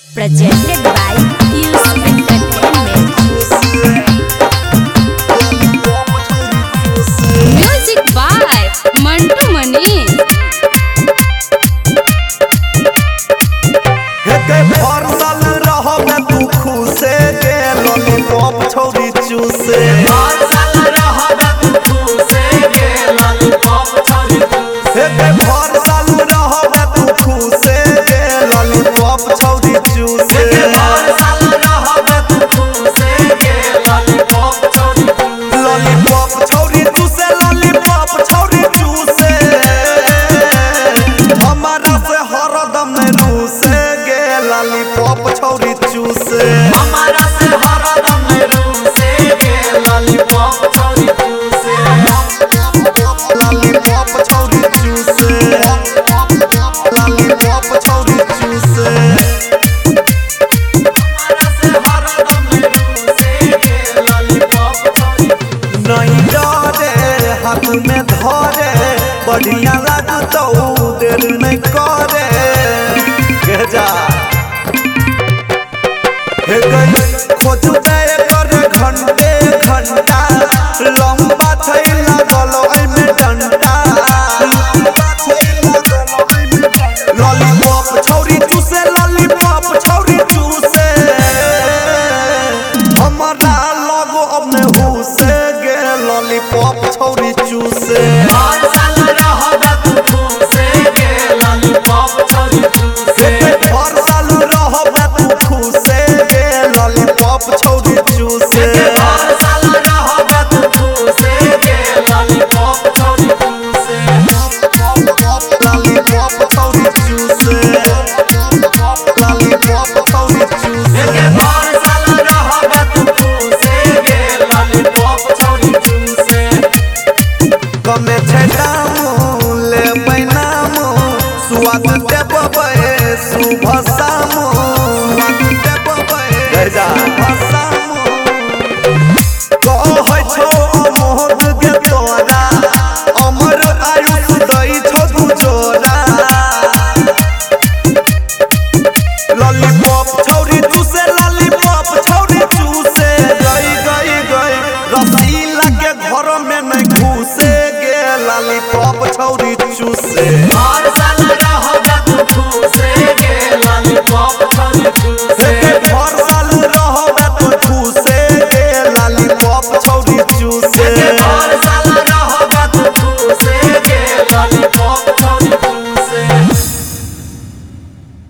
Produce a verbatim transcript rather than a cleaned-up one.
Presented by Fuse Entertainment. Music by Mantu Mani. हेके भरसल रहबे तू खुशे गे लॉलीपॉप छौरी चूसे भरसल रहबे तू खुशे गे लॉलीपॉप छौरी चूसे हेके भरसल रहबे तू खुशे गे लॉलीपॉप छौरी चूसे भरसल रहबे तू खुशे गे लॉलीपॉप छौरी चूसे लॉलीपॉप छौरी चूसे लॉलीपॉप छौरी चूसे हमारा से हरदम रूसे गे लॉलीपॉप छौरी चूसे हमारा से हरदम रूसे गे लॉलीपॉप छौरी चूसे लॉलीपॉप छौरी चूसे लॉलीपॉप छौरी चूसे हमारा से हरदम रूसे गे लॉलीपॉप छौरी नहीं डरे हाथ में धरे बढ़िया लागतो देर नहीं करे के जा हे गई खोज दे करे घंटे घंटा लंबा छै लागल ओइ में डंटा लंबा छै लागल ओइ में डंटा लॉलीपॉप छौरी चूसे लॉलीपॉप छौरी चूसे हमरा लगो अपने हुसे गे लॉलीपॉप छौरी चूसे भरसल रहबे तू खुशे गे लॉलीपॉप छौरी चूसे भरसल रहबे तू खुशे गे लॉलीपॉप छौरी चूसे भरसल रहबे तू खुशे गे लॉलीपॉप छौरी चूसे लॉलीपॉप छौरी चूसे लॉलीपॉप छौरी चूसे भरसल रहबे तू खुशे गे लॉलीपॉप छौरी चूसे कमे छै दाम ले बैनाम स्वाद देबे शुभ